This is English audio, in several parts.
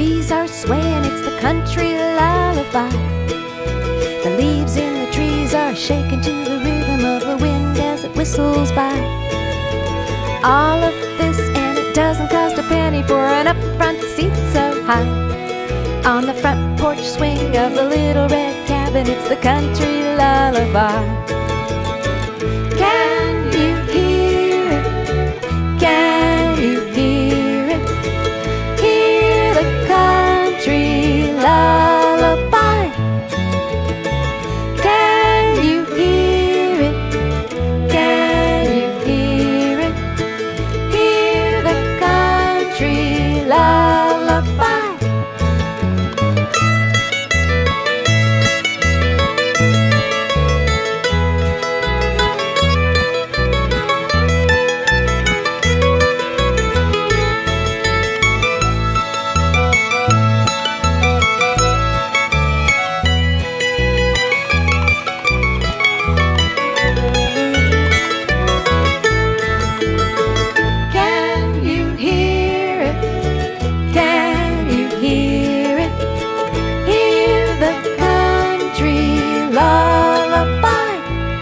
trees are swaying, it's the country lullaby. The leaves in the trees are shaking to the rhythm of the wind as it whistles by. All of this and it doesn't cost a penny for an up-front seat so high. On the front porch swing of the little red cabin, it's the country lullaby. Can you hear it? Can you hear it? Hear the country lullaby. Can you hear it? Can you hear it? Hear the country lullaby. Lullaby.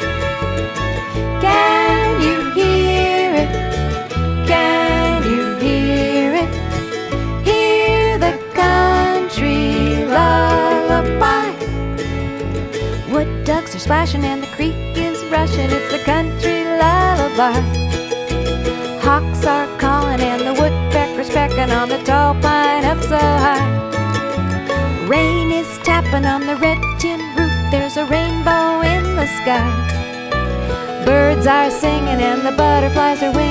Can you hear it? Can you hear it? Hear the country lullaby. Wood ducks are splashing and the creek is rushing, it's the country lullaby. Hawks are calling and the woodpecker's pecking on the tall pine up so high. Rain is tapping on the red tin roof, there's a rainbow in the sky. Birds are singing and the butterflies are